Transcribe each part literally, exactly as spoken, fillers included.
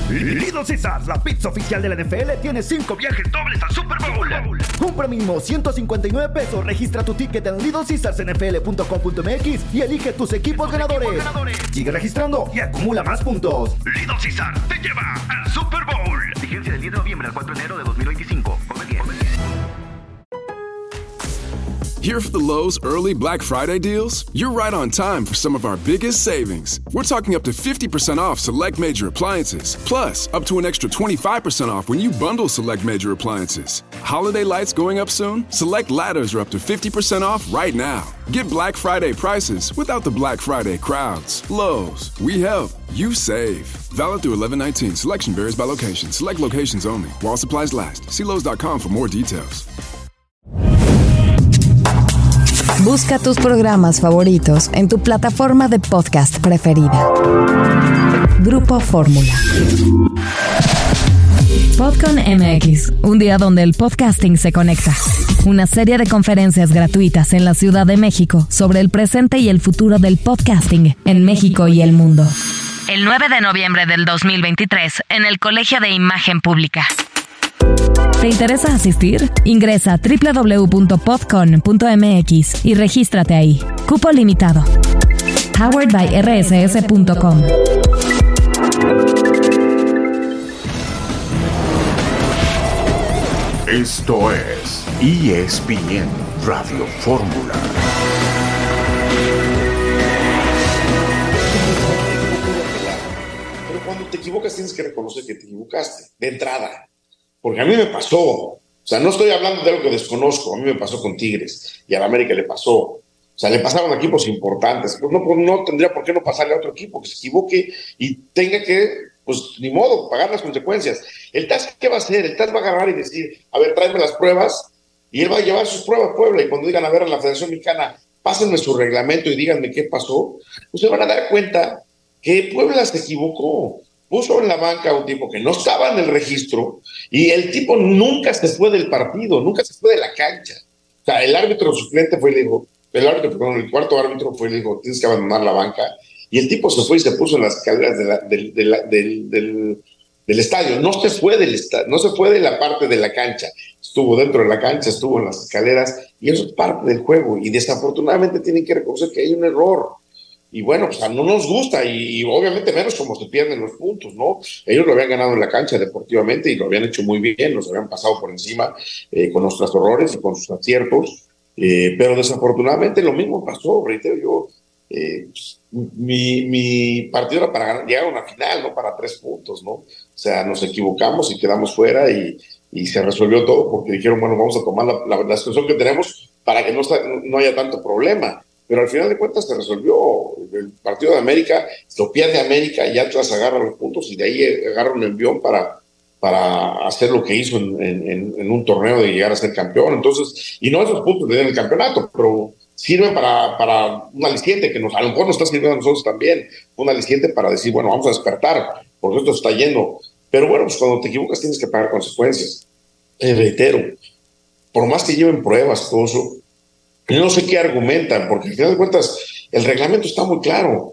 Little Caesars, la pizza oficial de la N F L, tiene cinco viajes dobles al Super Bowl. Compra mínimo ciento cincuenta y nueve pesos, registra tu ticket en little caesars n f l punto com punto m x y elige tus equipos, tus ganadores. equipos ganadores. Sigue registrando y acumula más puntos. Little Caesars te lleva al Super Bowl. Vigencia del diez de noviembre al cuatro de enero de dos mil veinticinco. Come bien. Here for the Lowe's early Black Friday deals? You're right on time for some of our biggest savings. We're talking up to fifty percent off select major appliances, plus up to an extra twenty-five percent off when you bundle select major appliances. Holiday lights going up soon? Select ladders are up to fifty percent off right now. Get Black Friday prices without the Black Friday crowds. Lowe's, we help, you save. Valid through eleven nineteen. Selection varies by location. Select locations only. While supplies last. See Lowe's dot com for more details. Busca tus programas favoritos en tu plataforma de podcast preferida. Grupo Fórmula. Podcon M X, un día donde el podcasting se conecta. Una serie de conferencias gratuitas en la Ciudad de México sobre el presente y el futuro del podcasting en México y el mundo. El nueve de noviembre del dos mil veintitrés en el Colegio de Imagen Pública. ¿Te interesa asistir? Ingresa a doble u doble u doble u punto podcon punto m x y regístrate ahí. Cupo limitado. Powered by r s s punto com. Esto es E S P N Radio Fórmula. Pero cuando te equivocas tienes que reconocer que te equivocaste, de entrada. Porque a mí me pasó, o sea, no estoy hablando de algo que desconozco, a mí me pasó con Tigres y a la América le pasó, o sea, le pasaron a equipos importantes, pues no, pues no tendría por qué no pasarle a otro equipo que se equivoque y tenga que, pues ni modo, pagar las consecuencias. El T A S, ¿qué va a hacer? El T A S va a agarrar y decir, a ver, tráeme las pruebas, y él va a llevar sus pruebas a Puebla, y cuando digan, a ver, a la Federación Mexicana, pásenme su reglamento y díganme qué pasó, pues se van a dar cuenta que Puebla se equivocó. Puso en la banca a un tipo que no estaba en el registro y el tipo nunca se fue del partido, nunca se fue de la cancha. O sea, el árbitro suplente fue y le dijo, el árbitro, perdón, el cuarto árbitro fue y le dijo, tienes que abandonar la banca. Y el tipo se fue y se puso en las escaleras de la, del, de la, del, del, del estadio. No se fue del estadio, no se fue de la parte de la cancha. Estuvo dentro de la cancha, estuvo en las escaleras y eso es parte del juego. Y desafortunadamente tienen que reconocer que hay un error. Y bueno, pues no nos gusta y, y obviamente menos como se pierden los puntos, ¿no? Ellos lo habían ganado en la cancha deportivamente y lo habían hecho muy bien, nos habían pasado por encima eh, con nuestros errores y con sus aciertos, eh, pero desafortunadamente lo mismo pasó, reitero yo, eh, pues, mi, mi partido era para ganar, llegar a una final, no para tres puntos, ¿no? O sea, nos equivocamos y quedamos fuera y, y se resolvió todo porque dijeron, bueno, vamos a tomar la, la, la situación que tenemos para que no, está, no haya tanto problema. Pero al final de cuentas se resolvió. El partido de América, lo pierde América y Atlas agarra los puntos y de ahí agarra un envión para, para hacer lo que hizo en, en, en un torneo de llegar a ser campeón. Entonces, y no esos puntos le den el campeonato, pero sirven para, para un aliciente que nos, a lo mejor nos está sirviendo a nosotros también, un aliciente para decir, bueno, vamos a despertar, porque esto está yendo. Pero bueno, pues cuando te equivocas tienes que pagar consecuencias. Eh, reitero, por más que lleven pruebas, todo eso, yo no sé qué argumentan, porque al final de cuentas el reglamento está muy claro.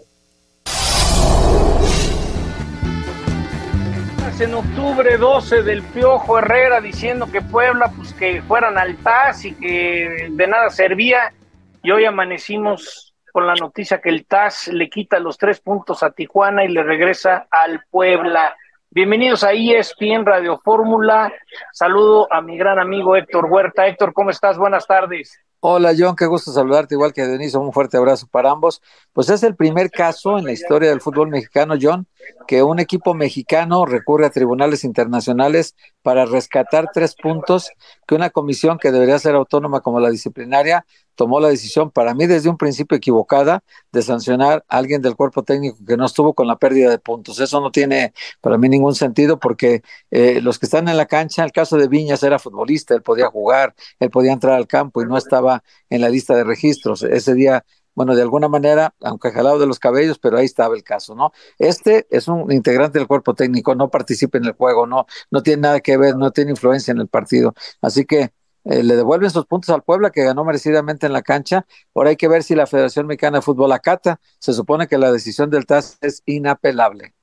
En octubre doce del Piojo Herrera diciendo que Puebla, pues que fueran al T A S y que de nada servía, y hoy amanecimos con la noticia que el T A S le quita los tres puntos a Tijuana y le regresa al Puebla. Bienvenidos a E S P N Radio Fórmula. Saludo a mi gran amigo Héctor Huerta. Héctor, ¿cómo estás? Buenas tardes. Hola John, qué gusto saludarte, igual que a Denise, un fuerte abrazo para ambos. Pues es el primer caso en la historia del fútbol mexicano, John, que un equipo mexicano recurre a tribunales internacionales para rescatar tres puntos que una comisión que debería ser autónoma como la disciplinaria tomó la decisión, para mí desde un principio equivocada, de sancionar a alguien del cuerpo técnico que no estuvo con la pérdida de puntos. Eso no tiene para mí ningún sentido porque eh, los que están en la cancha, el caso de Viñas era futbolista, él podía jugar, él podía entrar al campo y no estaba en la lista de registros. Ese día, bueno, de alguna manera, aunque jalado de los cabellos, pero ahí estaba el caso, ¿no? Este es un integrante del cuerpo técnico, no participa en el juego, no, no tiene nada que ver, no tiene influencia en el partido. Así que eh, le devuelven sus puntos al Puebla, que ganó merecidamente en la cancha. Ahora hay que ver si la Federación Mexicana de Fútbol acata. Se supone que la decisión del T A S es inapelable.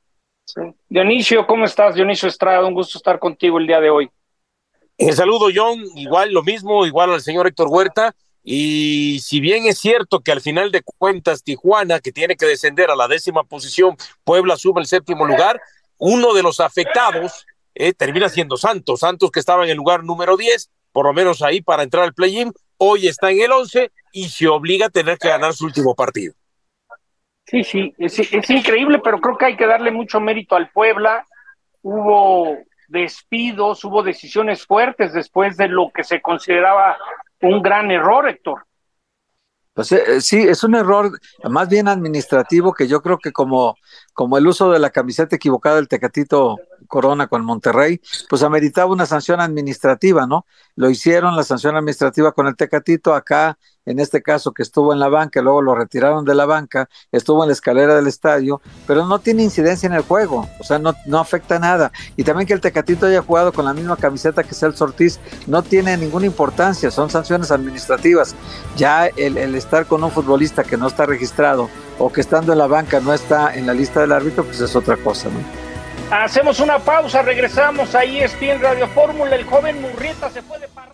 Sí. Dionisio, ¿cómo estás? Dionisio Estrada, un gusto estar contigo el día de hoy. El saludo, John, igual lo mismo, igual al señor Héctor Huerta, y si bien es cierto que al final de cuentas Tijuana, que tiene que descender a la décima posición, Puebla sube el séptimo lugar, uno de los afectados eh, termina siendo Santos, Santos que estaba en el lugar número diez, por lo menos ahí para entrar al play-in, hoy está en el once y se obliga a tener que ganar su último partido. Sí, sí, es, es increíble, pero creo que hay que darle mucho mérito al Puebla. Hubo despidos, hubo decisiones fuertes después de lo que se consideraba un gran error, Héctor. Pues eh, sí, es un error más bien administrativo que yo creo que como, como el uso de la camiseta equivocada del Tecatito Corona con Monterrey, pues ameritaba una sanción administrativa, ¿no? Lo hicieron, la sanción administrativa con el Tecatito, acá, en este caso que estuvo en la banca, luego lo retiraron de la banca, estuvo en la escalera del estadio, pero no tiene incidencia en el juego, o sea, no, no afecta nada. Y también que el Tecatito haya jugado con la misma camiseta que Celso Ortiz no tiene ninguna importancia, son sanciones administrativas. Ya el, el estar con un futbolista que no está registrado o que estando en la banca no está en la lista del árbitro, pues es otra cosa, ¿no? Hacemos una pausa, regresamos a E S P N Radio Fórmula. El joven Murrieta se fue de parranda.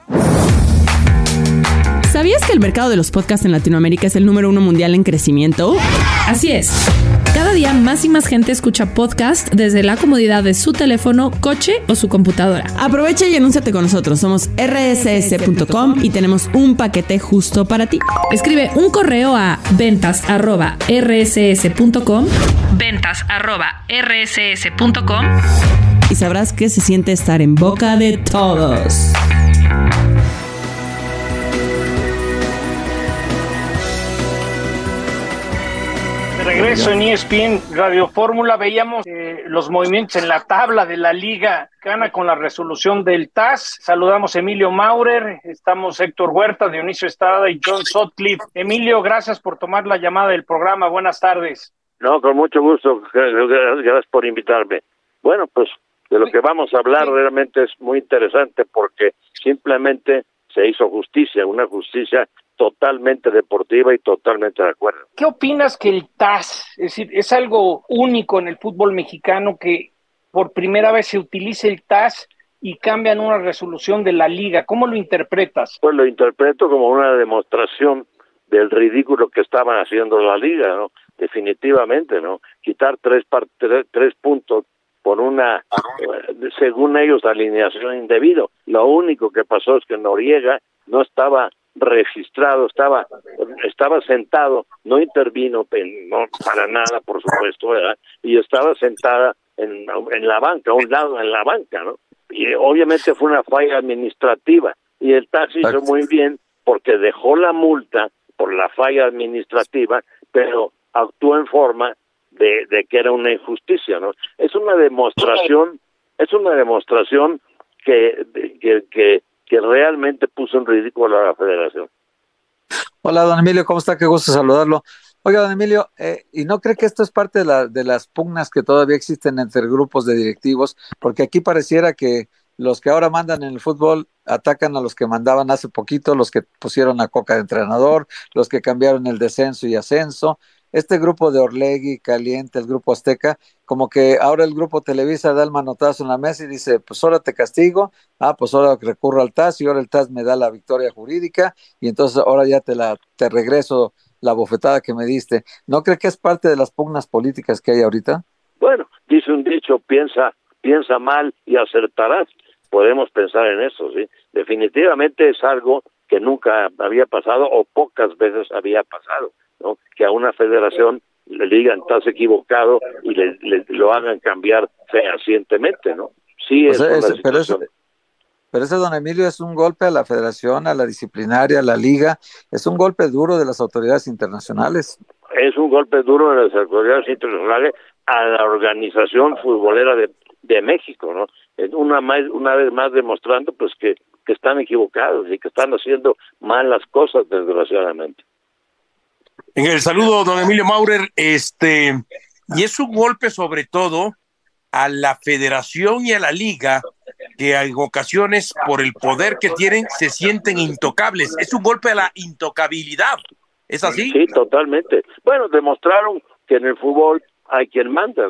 ¿Sabías que el mercado de los podcasts en Latinoamérica es el número uno mundial en crecimiento? Así es. Cada día más y más gente escucha podcast desde la comodidad de su teléfono, coche o su computadora. Aprovecha y anúnciate con nosotros. Somos erre ese ese punto com y tenemos un paquete justo para ti. Escribe un correo a ventas arroba erre ese ese punto com, ventas arroba erre ese ese punto com y sabrás qué se siente estar en boca de todos. Regreso en E S P N Radio Fórmula. Veíamos eh, los movimientos en la tabla de la Liga Gana con la resolución del T A S. Saludamos a Emilio Maurer, estamos Héctor Huerta, Dionisio Estrada y John Sutcliffe. Emilio, gracias por tomar la llamada del programa. Buenas tardes. No, con mucho gusto. Gracias por invitarme. Bueno, pues de lo que vamos a hablar realmente es muy interesante porque simplemente se hizo justicia, una justicia totalmente deportiva y totalmente de acuerdo. ¿Qué opinas que el T A S, es decir, es algo único en el fútbol mexicano que por primera vez se utilice el T A S y cambian una resolución de la liga? ¿Cómo lo interpretas? Pues lo interpreto como una demostración del ridículo que estaban haciendo la liga, ¿no? Definitivamente, ¿no? Quitar tres, par- tres, tres puntos por una, según ellos, alineación indebida. Lo único que pasó es que Noriega no estaba registrado, estaba estaba sentado, no intervino no, para nada, por supuesto, ¿verdad? Y estaba sentada en, en la banca, a un lado en la banca, ¿no? Y obviamente fue una falla administrativa, y el T A S hizo muy bien porque dejó la multa por la falla administrativa, pero actuó en forma de, de que era una injusticia, ¿no? Es una demostración, es una demostración que, que, que que realmente puso en ridículo a la federación. Hola, don Emilio, ¿cómo está? Qué gusto saludarlo. Oiga, don Emilio, eh, ¿y no cree que esto es parte de, la, de las pugnas que todavía existen entre grupos de directivos? Porque aquí pareciera que los que ahora mandan en el fútbol atacan a los que mandaban hace poquito, los que pusieron a Coca de entrenador, los que cambiaron el descenso y ascenso. Este grupo de Orlegui, Caliente, el grupo Azteca, como que ahora el grupo Televisa da el manotazo en la mesa y dice, pues ahora te castigo, ah, pues ahora recurro al T A S y ahora el T A S me da la victoria jurídica y entonces ahora ya te la te regreso la bofetada que me diste. ¿No cree que es parte de las pugnas políticas que hay ahorita? Bueno, dice un dicho, piensa, piensa mal y acertarás. Podemos pensar en eso, ¿sí? Definitivamente es algo que nunca había pasado o pocas veces había pasado, ¿no? Que a una federación le digan estás equivocado y le, le lo hagan cambiar fehacientemente, ¿no? Sí, es, sea, una es pero, ese, pero ese, don Emilio, es un golpe a la federación, a la disciplinaria, a la liga, es un golpe duro de las autoridades internacionales. Es un golpe duro de las autoridades internacionales a la organización futbolera de, de México, ¿no? Una, más, una vez más demostrando pues que, que están equivocados y que están haciendo mal las cosas, desgraciadamente. En el saludo, don Emilio Maurer, este, y es un golpe sobre todo a la federación y a la liga, que en ocasiones, por el poder que tienen, se sienten intocables. Es un golpe a la intocabilidad. ¿Es así? Sí, totalmente. Bueno, demostraron que en el fútbol hay quien manda, ¿verdad?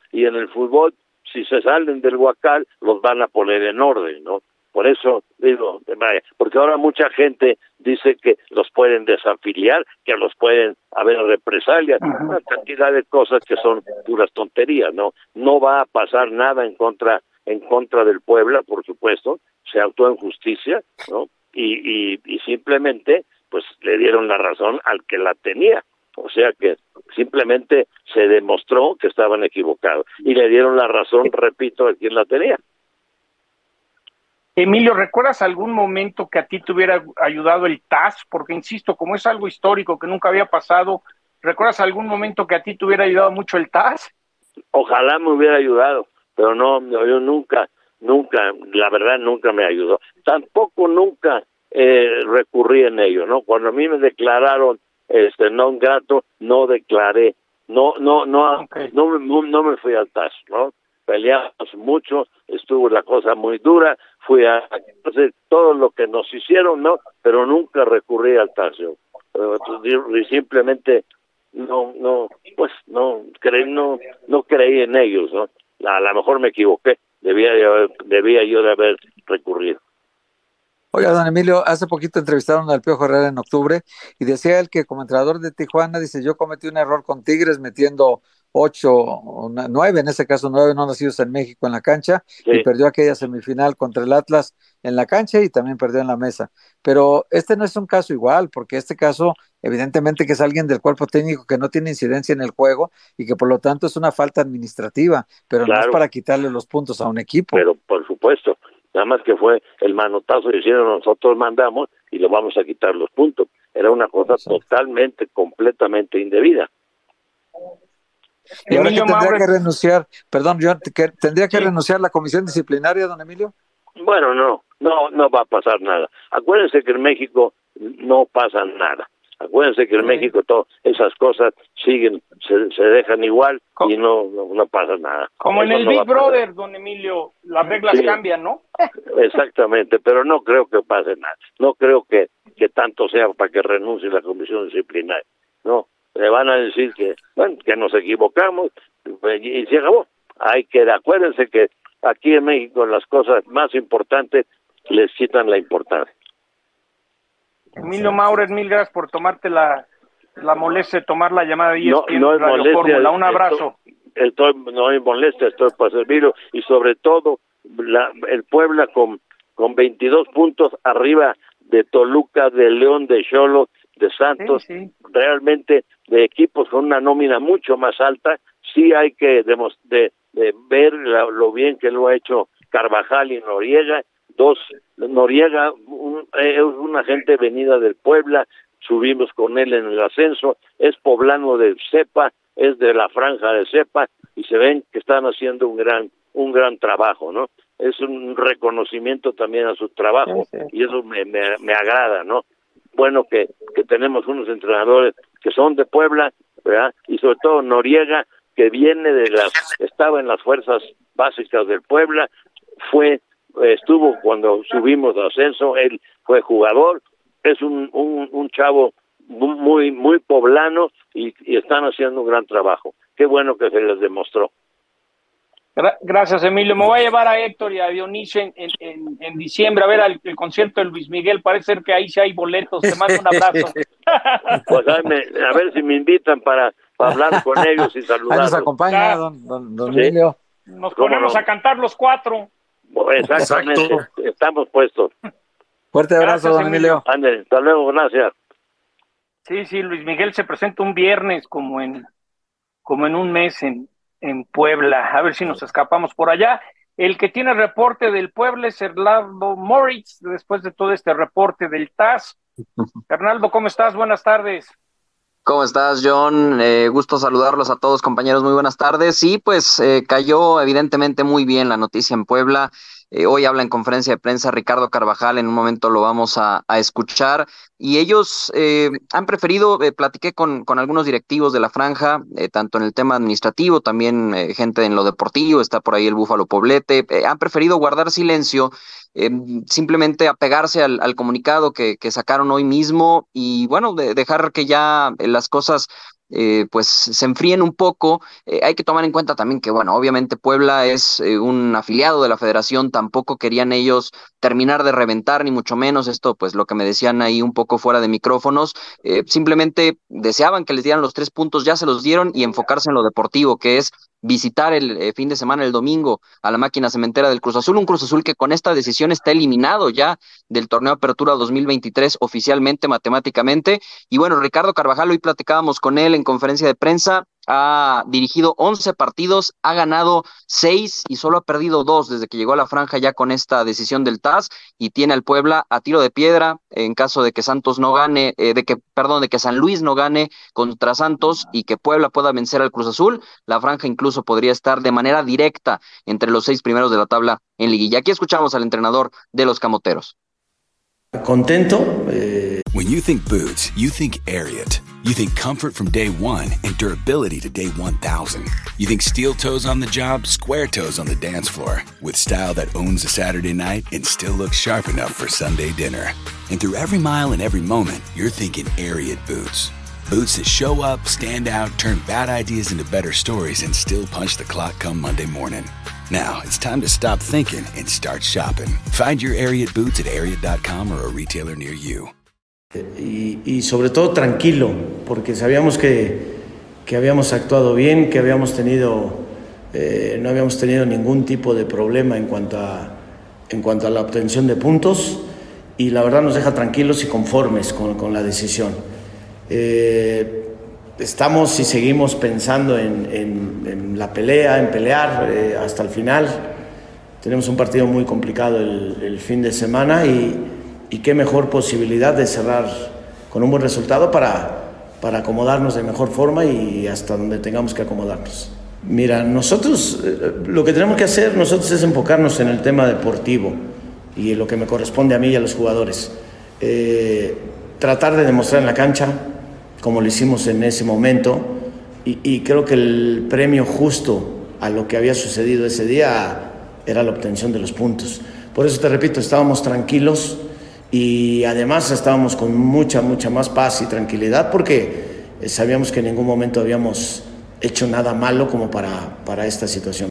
Y en el fútbol, si se salen del huacal, los van a poner en orden, ¿no? Por eso digo, vaya, porque ahora mucha gente dice que los pueden desafiliar, que los pueden haber represalias, una cantidad de cosas que son puras tonterías, ¿no? No va a pasar nada en contra en contra del Puebla, por supuesto, se actuó en justicia, ¿no? Y, y, y simplemente, pues, le dieron la razón al que la tenía. O sea que simplemente se demostró que estaban equivocados. Y le dieron la razón, repito, a quien la tenía. Emilio, ¿recuerdas algún momento que a ti te hubiera ayudado el T A S? Porque, insisto, como es algo histórico que nunca había pasado, ¿recuerdas algún momento que a ti te hubiera ayudado mucho el T A S? Ojalá me hubiera ayudado, pero no, yo nunca, nunca, la verdad nunca me ayudó. Tampoco nunca eh, recurrí en ello, ¿no? Cuando a mí me declararon este non grato, no declaré, no, no, no, okay. no, no, no me fui al T A S, ¿no? Peleamos mucho, estuvo la cosa muy dura, fui a hacer todo lo que nos hicieron, ¿no? Pero nunca recurrí al T A S, yo. Simplemente no, no, pues no creí, no, no creí en ellos, ¿no? A lo mejor me equivoqué, debía, debía yo de haber recurrido. Oiga, don Emilio, hace poquito entrevistaron al Piojo Herrera en octubre y decía él que como entrenador de Tijuana, dice, yo cometí un error con Tigres metiendo ocho, nueve, en ese caso nueve no nacidos en México en la cancha, sí. Y perdió aquella semifinal contra el Atlas en la cancha y también perdió en la mesa. Pero este no es un caso igual, porque este caso evidentemente que es alguien del cuerpo técnico que no tiene incidencia en el juego y que por lo tanto es una falta administrativa, pero claro, no es para quitarle los puntos a un equipo. Pero por supuesto, nada más que fue el manotazo que hicieron, nosotros mandamos y le vamos a quitar los puntos. Era una cosa sí. totalmente, completamente indebida. Y ahora que tendría que renunciar, perdón, yo que tendría que sí. renunciar la comisión disciplinaria, don Emilio. Bueno, no, no, no va a pasar nada. Acuérdense que en México no pasa nada. Acuérdense que en sí. México todas esas cosas siguen, se, se dejan igual y no, no, no pasa nada. Como Eso en el no Big Brother, don Emilio, las reglas sí. cambian, ¿no? Exactamente, pero no creo que pase nada. No creo que, que tanto sea para que renuncie la comisión disciplinaria. No. Le van a decir que, bueno, que nos equivocamos y se acabó. Hay que, acuérdense que aquí en México las cosas más importantes les quitan la importancia. Emilio Maurer, mil gracias por tomarte la, la molestia de tomar la llamada de E S P N no, no es Radio molestia, Fórmula. Un abrazo. Estoy, estoy, no hay molestia, estoy para servirlo y sobre todo la, el Puebla con, con veintidós puntos arriba de Toluca, de León, de Xolos, de Santos, sí, sí. realmente de equipos con una nómina mucho más alta, sí hay que demos, de, de ver la, lo bien que lo ha hecho Carvajal y Noriega. Dos, Noriega un, es una gente venida del Puebla, subimos con él en el ascenso, es poblano del Cepa, es de la franja de Cepa, y se ven que están haciendo un gran un gran trabajo, ¿no? Es un reconocimiento también a su trabajo, sí, sí. y eso me, me, me agrada, ¿no? Bueno que, que tenemos unos entrenadores que son de Puebla, ¿verdad? Y sobre todo Noriega, que viene de las, estaba en las fuerzas básicas del Puebla, fue, estuvo cuando subimos de ascenso, él fue jugador, es un, un, un chavo muy, muy poblano y, y están haciendo un gran trabajo. Qué bueno que se les demostró. Gracias, Emilio. Me voy a llevar a Héctor y a Dionisio en, en, en diciembre a ver el, el concierto de Luis Miguel. Parece ser que ahí sí hay boletos. Te mando un abrazo. Pues a, me, a ver si me invitan para, para hablar con ellos y saludarlos. Ahí nos acompaña, don, don, don ¿Sí? Emilio. Nos ponemos no? a cantar los cuatro. Exactamente. Exacto. Estamos puestos. Fuerte abrazo, gracias, don Emilio. Ándale, hasta luego, gracias. Sí, sí, Luis Miguel se presenta un viernes como en, como en un mes en en Puebla, a ver si nos escapamos por allá. El que tiene reporte del Puebla es Hernaldo Moritz, después de todo este reporte del T A S. Hernaldo, ¿cómo estás? Buenas tardes. ¿Cómo estás, John? Eh, gusto saludarlos a todos, compañeros, muy buenas tardes. Sí, pues eh, cayó evidentemente muy bien la noticia en Puebla. Eh, hoy habla en conferencia de prensa Ricardo Carvajal, en un momento lo vamos a, a escuchar, y ellos eh, han preferido, eh, platiqué con, con algunos directivos de la franja, eh, tanto en el tema administrativo, también eh, gente en lo deportivo, está por ahí el Búfalo Poblete, eh, han preferido guardar silencio, eh, simplemente apegarse al, al comunicado que, que sacaron hoy mismo y bueno, de, dejar que ya eh, las cosas eh, pues se enfríen un poco. Eh, hay que tomar en cuenta también que, bueno, obviamente Puebla es eh, un afiliado de la federación, tampoco querían ellos terminar de reventar, ni mucho menos esto, pues lo que me decían ahí un poco fuera de micrófonos, eh, simplemente deseaban que les dieran los tres puntos, ya se los dieron y enfocarse en lo deportivo, que es visitar el eh, fin de semana, el domingo, a la máquina cementera del Cruz Azul, un Cruz Azul que con esta decisión está eliminado ya del torneo Apertura dos mil veintitrés oficialmente, matemáticamente. Y bueno, Ricardo Carvajal, hoy platicábamos con él en conferencia de prensa, ha dirigido once partidos, ha ganado seis y solo ha perdido dos desde que llegó a la franja ya con esta decisión del T A S, y tiene al Puebla a tiro de piedra en caso de que Santos no gane, eh, de que, perdón, de que San Luis no gane contra Santos y que Puebla pueda vencer al Cruz Azul. La franja incluso podría estar de manera directa entre los seis primeros de la tabla en liguilla. Aquí escuchamos al entrenador de los Camoteros. Contento. Eh... When you think boots, you think Ariat. You think comfort from day one and durability to day one thousand. You think steel toes on the job, square toes on the dance floor. With style that owns a Saturday night and still looks sharp enough for Sunday dinner. And through every mile and every moment, you're thinking Ariat boots. Boots that show up, stand out, turn bad ideas into better stories, and still punch the clock come Monday morning. Now, it's time to stop thinking and start shopping. Find your Ariat boots at ariat dot com or a retailer near you. Y, y sobre todo tranquilo, porque sabíamos que, que habíamos actuado bien, que habíamos tenido, eh, no habíamos tenido ningún tipo de problema en cuanto a, en cuanto a la obtención de puntos, y la verdad nos deja tranquilos y conformes con, con la decisión. Eh, estamos y seguimos pensando en, en, en la pelea, en pelear eh, hasta el final. Tenemos un partido muy complicado el, el fin de semana y, y qué mejor posibilidad de cerrar con un buen resultado para, para acomodarnos de mejor forma y hasta donde tengamos que acomodarnos. Mira, nosotros eh, lo que tenemos que hacer nosotros es enfocarnos en el tema deportivo y en lo que me corresponde a mí y a los jugadores. Eh, tratar de demostrar en la cancha como lo hicimos en ese momento, y, y creo que el premio justo a lo que había sucedido ese día era la obtención de los puntos. Por eso te repito, estábamos tranquilos y además estábamos con mucha, mucha más paz y tranquilidad porque sabíamos que en ningún momento habíamos hecho nada malo como para, para esta situación.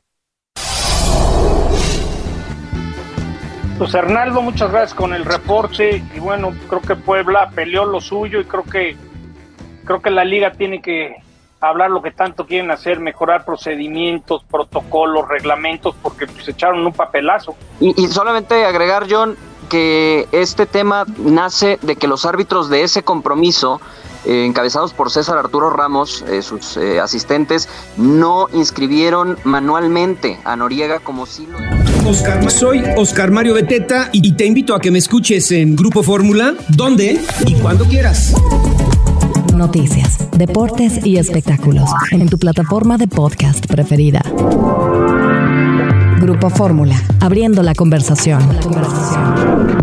Pues Arnaldo, muchas gracias con el reporte y bueno, creo que Puebla peleó lo suyo y creo que Creo que la liga tiene que hablar lo que tanto quieren hacer, mejorar procedimientos, protocolos, reglamentos, porque pues echaron un papelazo. Y, y solamente agregar, John, que este tema nace de que los árbitros de ese compromiso, eh, encabezados por César Arturo Ramos, eh, sus eh, asistentes, no inscribieron manualmente a Noriega como si lo... Oscar, soy Oscar Mario Beteta y te invito a que me escuches en Grupo Fórmula, donde y cuando quieras. Noticias, deportes y espectáculos en tu plataforma de podcast preferida. Grupo Fórmula, abriendo la conversación. La conversación.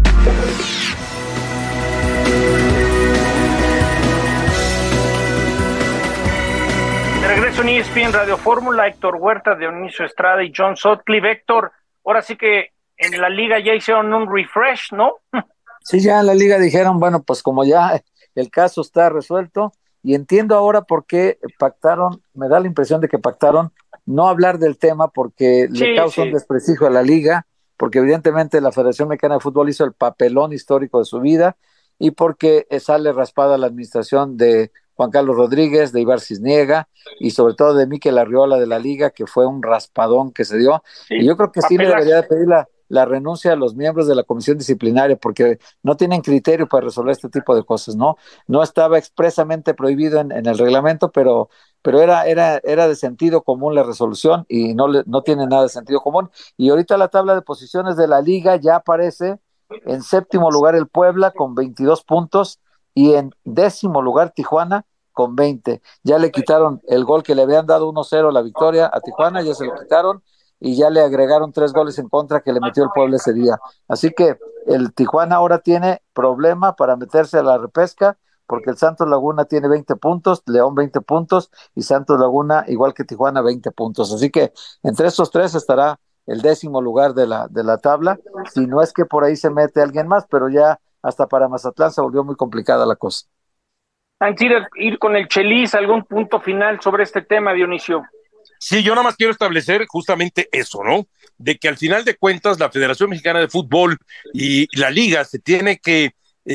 De regreso en E S P N Radio Fórmula, Héctor Huerta, Dionisio Estrada y John Sutcliffe. Héctor, ahora sí que en la liga ya hicieron un refresh, ¿no? Sí, ya en la liga dijeron, bueno, pues como ya el caso está resuelto, y entiendo ahora por qué pactaron, me da la impresión de que pactaron no hablar del tema porque sí, le causa sí. un desprestigio a la liga, porque evidentemente la Federación Mexicana de Fútbol hizo el papelón histórico de su vida, y porque sale raspada la administración de Juan Carlos Rodríguez, de Ibar Cisniega, y sobre todo de Mikel Arriola de la liga, que fue un raspadón que se dio, sí, y yo creo que papelazo. Sí le debería pedir la la renuncia a los miembros de la comisión disciplinaria, porque no tienen criterio para resolver este tipo de cosas, ¿no? No estaba expresamente prohibido en, en el reglamento, pero, pero era, era, era de sentido común la resolución, y no, le, no tiene nada de sentido común. Y ahorita la tabla de posiciones de la liga ya aparece en séptimo lugar el Puebla con veintidós puntos, y en décimo lugar Tijuana con veinte. Ya le quitaron el gol que le habían dado uno cero la victoria a Tijuana, ya se lo quitaron, y ya le agregaron tres goles en contra que le metió el Puebla ese día. Así que el Tijuana ahora tiene problema para meterse a la repesca, porque el Santos Laguna tiene veinte puntos, León veinte puntos, y Santos Laguna, igual que Tijuana, veinte puntos. Así que entre estos tres estará el décimo lugar de la, de la tabla, si no es que por ahí se mete alguien más, pero ya hasta para Mazatlán se volvió muy complicada la cosa. Antes de ir con el Chelis, ¿algún punto final sobre este tema, Dionisio? Sí, yo nada más quiero establecer justamente eso, ¿no? De que al final de cuentas la Federación Mexicana de Fútbol y la Liga se tiene que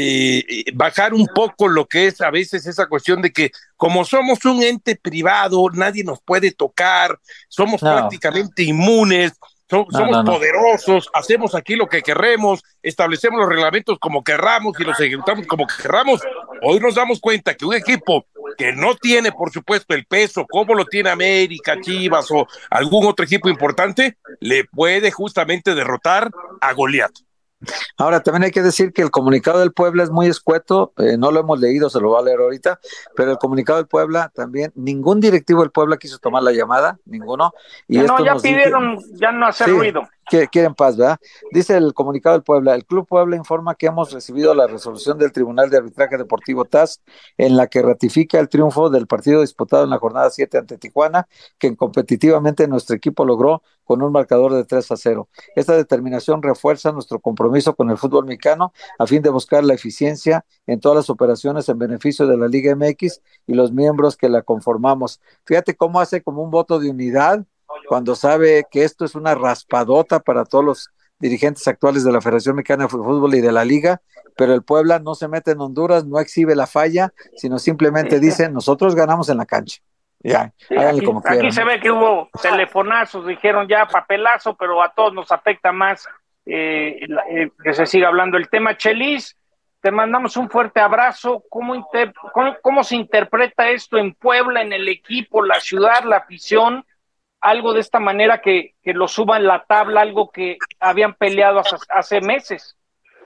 eh, bajar un poco lo que es a veces esa cuestión de que como somos un ente privado, nadie nos puede tocar, somos No. prácticamente inmunes, so- No, somos no, no. poderosos, hacemos aquí lo que querremos, establecemos los reglamentos como querramos y los ejecutamos como querramos. Hoy nos damos cuenta que un equipo que no tiene, por supuesto, el peso como lo tiene América, Chivas o algún otro equipo importante, le puede justamente derrotar a Goliat. Ahora, también hay que decir que el comunicado del Puebla es muy escueto, eh, no lo hemos leído, se lo voy a leer ahorita, pero el comunicado del Puebla también, ningún directivo del Puebla quiso tomar la llamada, ninguno. Y Que esto no, ya nos pidieron dice- ya no hacer Sí, ruido. que- quieren paz, ¿verdad? Dice el comunicado del Puebla, el Club Puebla informa que hemos recibido la resolución del Tribunal de Arbitraje Deportivo T A S, en la que ratifica el triunfo del partido disputado en la jornada siete ante Tijuana, que competitivamente nuestro equipo logró con un marcador de tres a cero. Esta determinación refuerza nuestro compromiso con el fútbol mexicano a fin de buscar la eficiencia en todas las operaciones en beneficio de la Liga M X y los miembros que la conformamos. Fíjate cómo hace como un voto de unidad cuando sabe que esto es una raspadota para todos los dirigentes actuales de la Federación Mexicana de Fútbol y de la Liga, pero el Puebla no se mete en Honduras, no exhibe la falla, sino simplemente dice, nosotros ganamos en la cancha. Ya, Sí, háganle aquí, como aquí quieran. se ve que hubo telefonazos, dijeron ya papelazo, pero a todos nos afecta más eh, la- eh, que se siga hablando el tema. Chelis, te mandamos un fuerte abrazo. ¿Cómo, inter- cómo, cómo se interpreta esto en Puebla, en el equipo, la ciudad, la afición? Algo de esta manera que, que lo suba en la tabla, algo que habían peleado hace, hace meses.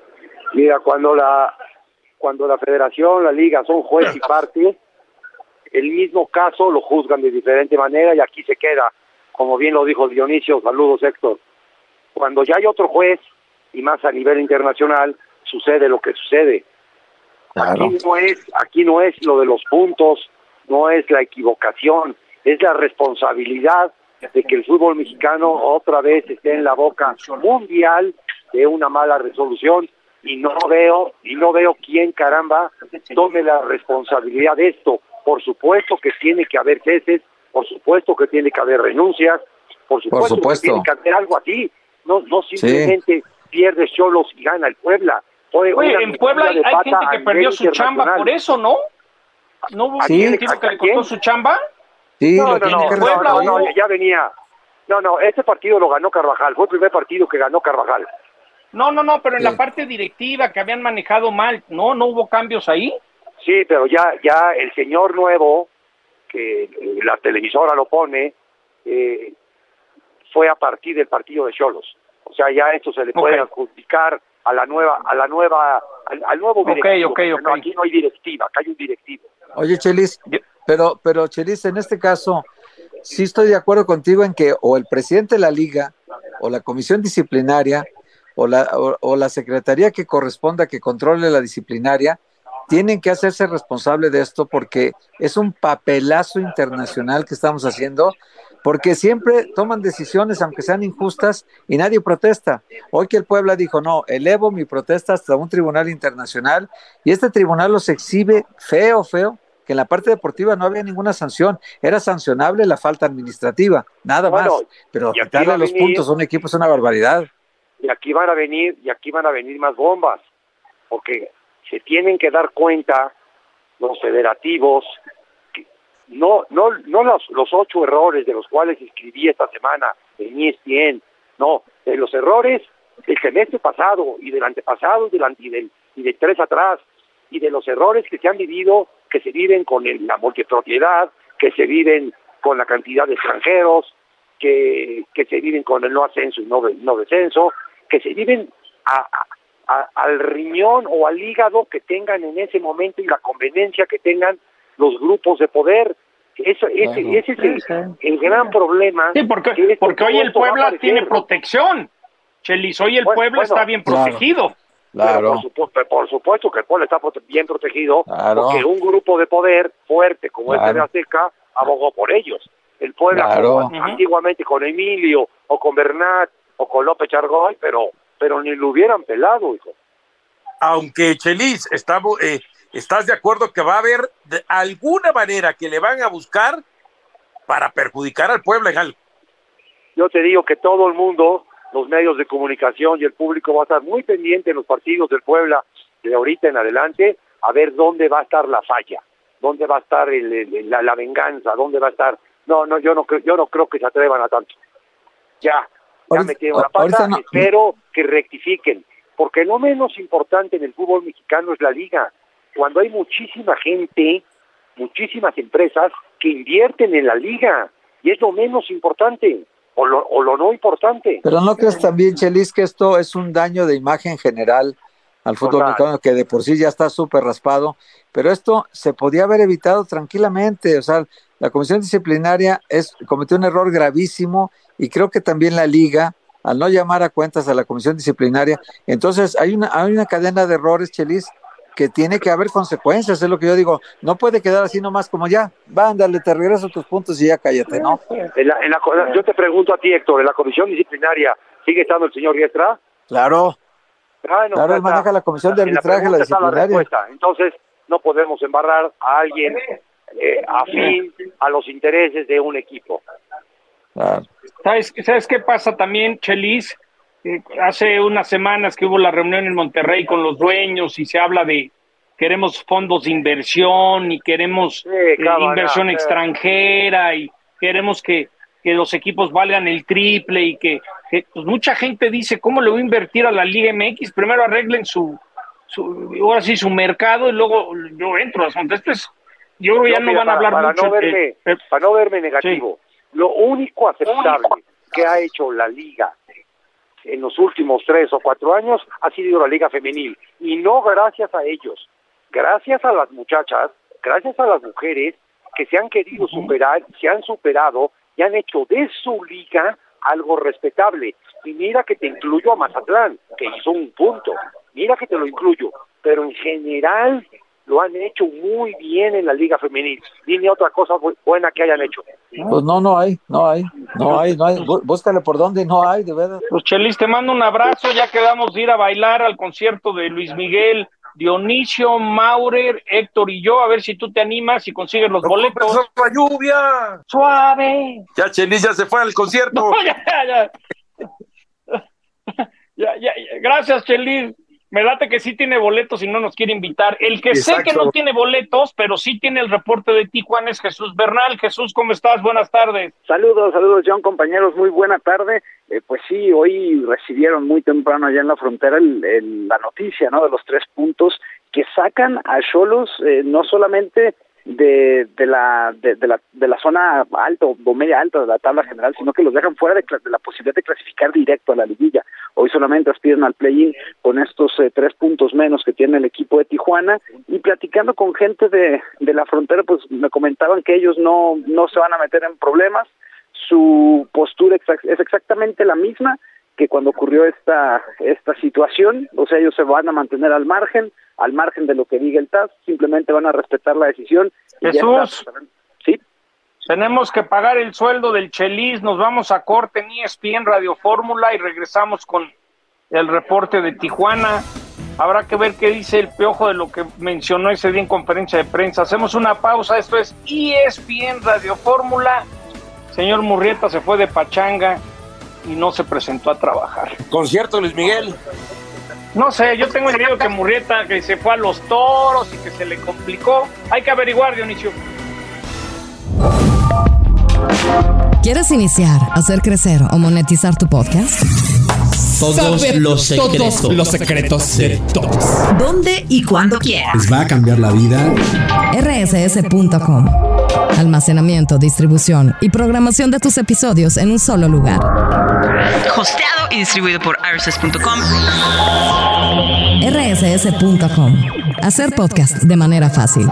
Mira, cuando la cuando la federación, la liga son juez y parte, el mismo caso lo juzgan de diferente manera y aquí se queda, como bien lo dijo Dionisio, saludos Héctor, cuando ya hay otro juez y más a nivel internacional, sucede lo que sucede. Claro. Aquí no es, aquí no es lo de los puntos, no es la equivocación, es la responsabilidad de que el fútbol mexicano otra vez esté en la boca mundial de una mala resolución y no veo y no veo quién caramba tome la responsabilidad de esto. Por supuesto que tiene que haber ceses, por supuesto que tiene que haber renuncias, por supuesto, supuesto. que tiene que haber algo así, no no simplemente pierde Xolos y gana el Puebla. Fue Oye, una en Puebla hay, metida de hay pata gente a que nivel perdió su chamba internacional. por eso, ¿no? ¿No hubo Sí. un directivo que le costó su chamba? Sí, No, lo no, tiene no, que no, Puebla, no, resolver. no, ya venía. No, no, este partido lo ganó Carvajal, fue el primer partido que ganó Carvajal. No, no, no, pero en Sí. la parte directiva que habían manejado mal, ¿no? ¿No hubo cambios ahí? Sí, pero ya ya el señor nuevo, que eh, la televisora lo pone, eh, fue a partir del partido de Xolos. O sea, ya esto se le puede Ok. adjudicar a la nueva, a la nueva, al, al nuevo Ok, directivo. ok, porque ok. no, aquí no hay directiva, acá hay un directivo. Oye, Chelis, pero, pero Chelis, en este caso, sí estoy de acuerdo contigo en que o el presidente de la liga, o la comisión disciplinaria, o la, o, o la secretaría que corresponda que controle la disciplinaria, tienen que hacerse responsable de esto porque es un papelazo internacional que estamos haciendo, porque siempre toman decisiones, aunque sean injustas, y nadie protesta. Hoy que el Puebla dijo, no, elevo mi protesta hasta un tribunal internacional, y este tribunal los exhibe feo, feo, que en la parte deportiva no había ninguna sanción, era sancionable la falta administrativa, nada Bueno, más, pero y aquí quitarle va a los venir- puntos a un equipo es una barbaridad. Y aquí van a venir, y aquí van a venir más bombas, porque se tienen que dar cuenta los federativos, que no, no, no los, los ocho errores de los cuales escribí esta semana en E S P N, no, de los errores del semestre pasado y del antepasado y del, y del, y del tres atrás, y de los errores que se han vivido, que se viven con el, la multipropiedad, que se viven con la cantidad de extranjeros, que, que se viven con el no ascenso y no, no descenso, que se viven a, a, a, al riñón o al hígado que tengan en ese momento y la conveniencia que tengan los grupos de poder. Eso, ese, Claro. ese es el, el gran problema. Sí, porque, que esto porque hoy el pronto va a Puebla aparecer, tiene ¿no? protección. Chelis, hoy el Bueno, Puebla bueno, está bien claro. protegido. Pero Claro, por, supuesto, por supuesto que el pueblo está prote- bien protegido, Claro. porque un grupo de poder fuerte como el Claro. de Azteca abogó por ellos. El pueblo Claro. antiguamente con Emilio o con Bernat o con López Chargoy, pero pero ni lo hubieran pelado, hijo. Aunque Chelis, estamos, eh, ¿estás de acuerdo que va a haber de alguna manera que le van a buscar para perjudicar al Puebla en algo? Yo te digo que todo el mundo, los medios de comunicación y el público va a estar muy pendiente en los partidos del Puebla de ahorita en adelante, a ver dónde va a estar la falla, dónde va a estar el, el, la, la venganza, dónde va a estar. No, no, yo no creo, yo no creo que se atrevan a tanto. Ya, ya metieron la pata, no. Espero que rectifiquen, porque lo menos importante en el fútbol mexicano es la liga. Cuando hay muchísima gente, muchísimas empresas que invierten en la liga, y es lo menos importante, o lo, o lo no importante. Pero ¿no crees también, Chelis, que esto es un daño de imagen general al fútbol mexicano, que de por sí ya está súper raspado? Pero esto se podía haber evitado tranquilamente. O sea, la comisión disciplinaria es, cometió un error gravísimo, y creo que también la liga, al no llamar a cuentas a la comisión disciplinaria, entonces hay una, hay una cadena de errores, Chelis, que tiene que haber consecuencias, es lo que yo digo. No puede quedar así nomás como ya, va, ándale, te regreso tus puntos y ya cállate, ¿no? En la, en la, yo te pregunto a ti, Héctor, ¿en la comisión disciplinaria sigue estando el señor Riestra? Claro. Ah, no, claro, él maneja la comisión de arbitraje, la, la disciplinaria. La Entonces, no podemos embarrar a alguien eh, afín a los intereses de un equipo. Claro. ¿Sabes, ¿Sabes qué pasa también, Chelis? Eh, hace unas semanas que hubo la reunión en Monterrey con los dueños y se habla de queremos fondos de inversión y queremos sí, eh, inversión sí. extranjera y queremos que, que los equipos valgan el triple y que, que pues mucha gente dice, ¿cómo le voy a invertir a la Liga M X? Primero arreglen su, su ahora sí, su mercado y luego yo entro a Montes. Yo creo que ya no, no van a hablar para mucho. No verme, eh, eh, para no verme negativo, sí. Lo único aceptable que ha hecho la Liga en los últimos tres o cuatro años ha sido la Liga Femenil, y no gracias a ellos, gracias a las muchachas, gracias a las mujeres que se han querido uh-huh. superar, se han superado y han hecho de su liga algo respetable. Y mira que te incluyo a Mazatlán, que hizo un punto, mira que te lo incluyo, pero en general lo han hecho muy bien en la Liga Femenil. Dime otra cosa buena que hayan hecho. Pues no, no hay, no hay, no hay, no hay. Búscale por dónde, no hay, de verdad. Pues Chelis, te mando un abrazo, ya quedamos de ir a bailar al concierto de Luis Miguel, Dionisio, Maurer, Héctor y yo, a ver si tú te animas y consigues los no, boletos. ¡La lluvia! ¡Suave! Ya Chelis ya se fue al concierto. No, ya, ya, ya. ya, ya, ya. Gracias, Chelis. Me late que sí tiene boletos y no nos quiere invitar. El que Exacto. sé que no tiene boletos, pero sí tiene el reporte de Tijuana es Jesús Bernal. Jesús, ¿cómo estás? Buenas tardes. Saludos, saludos, John, compañeros. Muy buena tarde. Eh, pues sí, hoy recibieron muy temprano allá en la frontera el, el, la noticia, ¿no?, de los tres puntos que sacan a Xolos, eh, no solamente de, de la de, de la de la zona alta o media alta de la tabla general, sino que los dejan fuera de, de la posibilidad de clasificar directo a la liguilla. Hoy solamente aspiran al play-in con estos eh, tres puntos menos que tiene el equipo de Tijuana, y platicando con gente de, de la frontera, pues me comentaban que ellos no, no se van a meter en problemas. Su postura es exactamente la misma que cuando ocurrió esta esta situación. O sea, ellos se van a mantener al margen, al margen de lo que diga el T A S, simplemente van a respetar la decisión. Jesús, sí, tenemos que pagar el sueldo del Chelis, nos vamos a corte en E S P N Radio Fórmula y regresamos con el reporte de Tijuana. Habrá que ver qué dice el Piojo de lo que mencionó ese día en conferencia de prensa. Hacemos una pausa, esto es E S P N Radio Fórmula. Señor Murrieta se fue de pachanga y no se presentó a trabajar. ¿Concierto, Luis Miguel? No sé, yo tengo entendido que Murrieta que se fue a los toros y que se le complicó. Hay que averiguar, Dionisio. ¿Quieres iniciar, hacer crecer o monetizar tu podcast? Todos Saber los secretos. Todos los secretos de todos. ¿Dónde y cuándo quieras? Les va a cambiar la vida. R S S punto com. Almacenamiento, distribución y programación de tus episodios en un solo lugar. Hosteado y distribuido por R S S punto com. R S S punto com. Hacer podcast de manera fácil.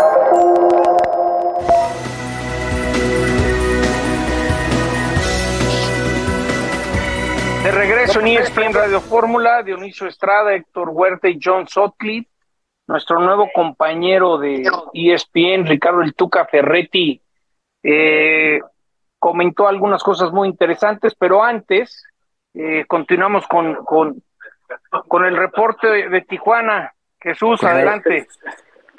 De regreso en E S P N Radio Fórmula, Dionisio Estrada, Héctor Huerta y John Sutcliffe. Nuestro nuevo compañero de E S P N, Ricardo El Tuca Ferretti, eh, comentó algunas cosas muy interesantes, pero antes eh, continuamos con, con, con el reporte de, de Tijuana. Jesús, adelante.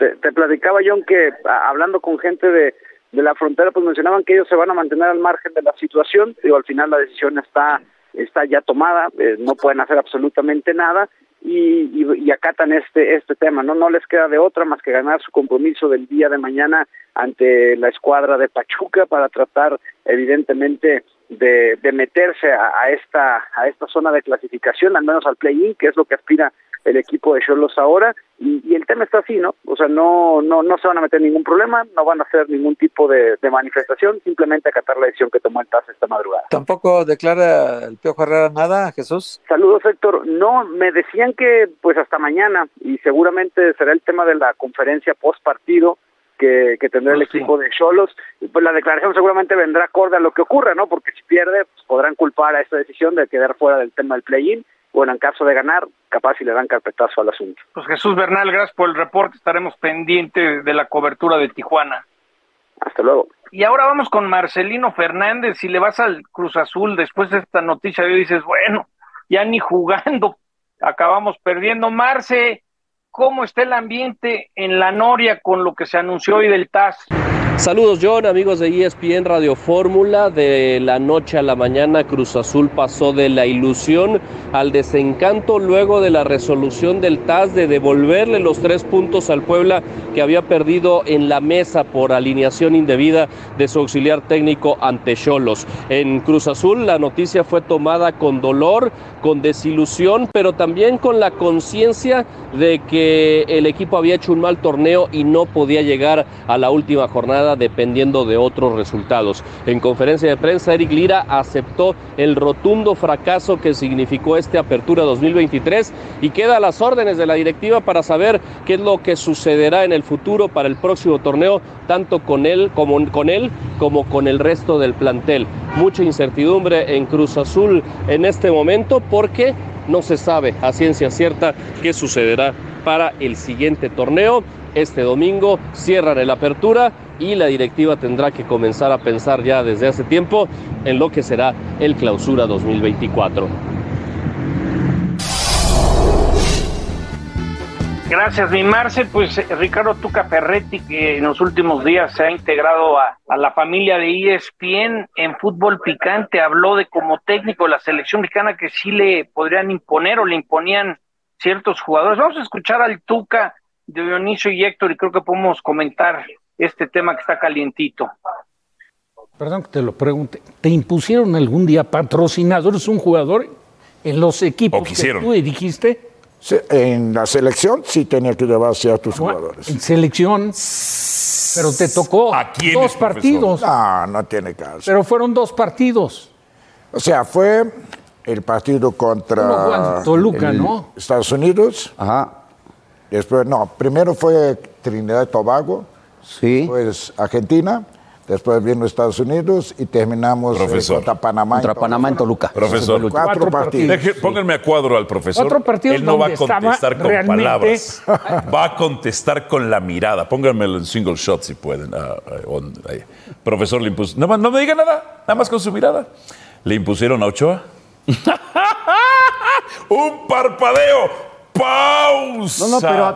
te, te platicaba, John, que a, hablando con gente de, de la frontera, pues mencionaban que ellos se van a mantener al margen de la situación. Digo, al final la decisión está, está ya tomada, eh, no pueden hacer absolutamente nada. Y, y, y acatan este este tema, no no les queda de otra más que ganar su compromiso del día de mañana ante la escuadra de Pachuca para tratar evidentemente de, de meterse a, a esta a esta zona de clasificación, al menos al play-in, que es lo que aspira el equipo de Xolos ahora, y, y el tema está así, ¿no? O sea, no no no se van a meter ningún problema, no van a hacer ningún tipo de, de manifestación, simplemente acatar la decisión que tomó el T A S esta madrugada. ¿Tampoco declara el Piojo Herrera nada, Jesús? Saludos, Héctor. No, me decían que pues hasta mañana, y seguramente será el tema de la conferencia post partido que, que tendrá el oh, equipo sí. de Xolos. Pues la declaración seguramente vendrá acorde a lo que ocurra, ¿no? Porque si pierde, pues podrán culpar a esta decisión de quedar fuera del tema del play-in. Bueno, en caso de ganar, capaz si le dan carpetazo al asunto. Pues Jesús Bernal, gracias por el reporte, estaremos pendientes de la cobertura de Tijuana. Hasta luego. Y ahora vamos con Marcelino Fernández. Si le vas al Cruz Azul después de esta noticia de hoy, dices, bueno, ya ni jugando, acabamos perdiendo. Marce, ¿cómo está el ambiente en la Noria con lo que se anunció hoy del T A S? Saludos, John, amigos de E S P N Radio Fórmula. De la noche a la mañana, Cruz Azul pasó de la ilusión al desencanto luego de la resolución del T A S de devolverle los tres puntos al Puebla, que había perdido en la mesa por alineación indebida de su auxiliar técnico ante Xolos. En Cruz Azul la noticia fue tomada con dolor, con desilusión, pero también con la conciencia de que el equipo había hecho un mal torneo y no podía llegar a la última jornada dependiendo de otros resultados. En conferencia de prensa, Eric Lira aceptó el rotundo fracaso que significó este Apertura dos mil veintitrés y queda a las órdenes de la directiva para saber qué es lo que sucederá en el futuro para el próximo torneo, tanto con él como con él como con el resto del plantel. Mucha incertidumbre en Cruz Azul en este momento porque no se sabe a ciencia cierta qué sucederá para el siguiente torneo. Este domingo cierran el Apertura y la directiva tendrá que comenzar a pensar ya desde hace tiempo en lo que será el Clausura dos mil veinticuatro. Gracias, mi Marce. Pues Ricardo Tuca Ferretti, que en los últimos días se ha integrado a, a la familia de E S P N en fútbol picante, habló de como técnico de la selección mexicana que sí le podrían imponer o le imponían ciertos jugadores. Vamos a escuchar al Tuca, de Dionisio y Héctor, y creo que podemos comentar este tema que está calientito. Perdón que te lo pregunte, ¿te impusieron algún día patrocinadores un jugador en los equipos que tú dirigiste? Sí, en la selección sí tenía que llevarse a tus bueno, jugadores. En selección, pero te tocó ¿A quién dos partidos. No, no tiene caso. Pero fueron dos partidos. O sea, fue el partido contra Toluca, el, ¿no? Estados Unidos. Ajá. Después, no, primero fue Trinidad y Tobago, sí. Después Argentina, después vino Estados Unidos y terminamos eh, contra Panamá. Contra Panamá en Toluca. Profesor, cuatro, cuatro partidos. Deje, pónganme a cuadro al profesor. Cuatro partidos. Él no va a contestar con realmente... palabras, va a contestar con la mirada. Pónganmelo en single shot si pueden. Uh, uh, on, uh, profesor, le impuso. No, no me diga nada, nada más con su mirada. ¿Le impusieron a Ochoa? ¡Un parpadeo! ¡Pausa! No, no, pero...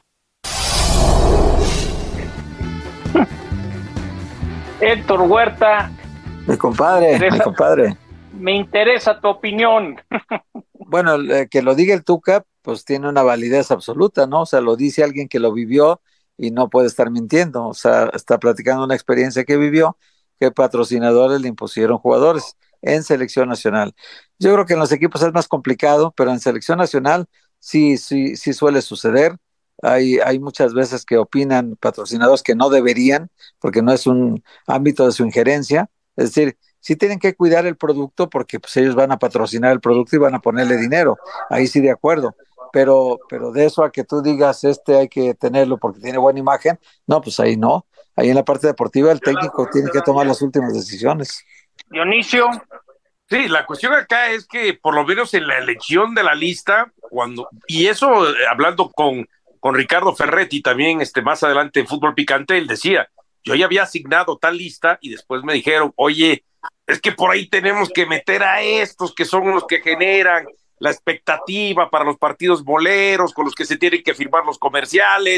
Héctor Huerta. Mi compadre, interesa, mi compadre. Me interesa tu opinión. Bueno, eh, que lo diga el Tuca, pues tiene una validez absoluta, ¿no? O sea, lo dice alguien que lo vivió y no puede estar mintiendo. O sea, está platicando una experiencia que vivió, que patrocinadores le impusieron jugadores en selección nacional. Yo creo que en los equipos es más complicado, pero en selección nacional sí, sí, sí suele suceder. Hay, hay muchas veces que opinan patrocinadores que no deberían, porque no es un ámbito de su injerencia. Es decir, sí tienen que cuidar el producto porque pues, ellos van a patrocinar el producto y van a ponerle dinero. Ahí sí de acuerdo. Pero, pero de eso a que tú digas, este hay que tenerlo porque tiene buena imagen, no, pues ahí no. Ahí en la parte deportiva el técnico tiene que tomar las últimas decisiones. Dionisio. Sí, la cuestión acá es que por lo menos en la elección de la lista, cuando y eso eh, hablando con, con Ricardo Ferretti también este más adelante en Fútbol Picante, él decía, yo ya había asignado tal lista y después me dijeron, oye, es que por ahí tenemos que meter a estos que son los que generan la expectativa para los partidos boleros, con los que se tienen que firmar los comerciales.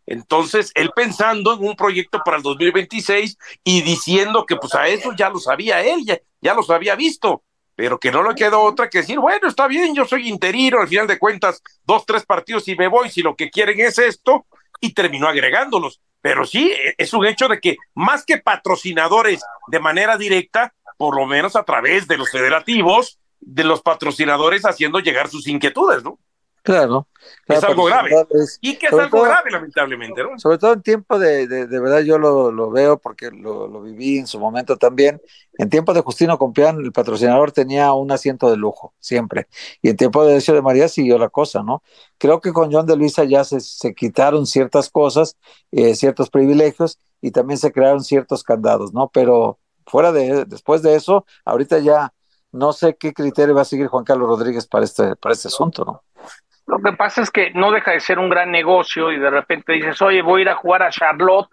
Entonces, él pensando en un proyecto para el dos mil veintiséis y diciendo que pues a eso ya lo sabía él, ya, ya los había visto, pero que no le quedó otra que decir, bueno, está bien, yo soy interino, al final de cuentas, dos, tres partidos y me voy, si lo que quieren es esto, y terminó agregándolos. Pero sí, es un hecho de que más que patrocinadores de manera directa, por lo menos a través de los federativos, de los patrocinadores haciendo llegar sus inquietudes, ¿no? Claro, claro, es algo grave. Es, y que es algo todo, grave, lamentablemente, ¿no? Sobre todo en tiempo de, de, de verdad, yo lo, lo veo porque lo, lo viví en su momento también. En tiempo de Justino Compeán, el patrocinador tenía un asiento de lujo, siempre. Y en tiempo de Decio de María siguió la cosa, ¿no? Creo que con John de Luisa ya se, se quitaron ciertas cosas, eh, ciertos privilegios, y también se crearon ciertos candados, ¿no? Pero fuera de, después de eso, ahorita ya no sé qué criterio va a seguir Juan Carlos Rodríguez para este, para este asunto, ¿no? Lo que pasa es que no deja de ser un gran negocio y de repente dices, oye, voy a ir a jugar a Charlotte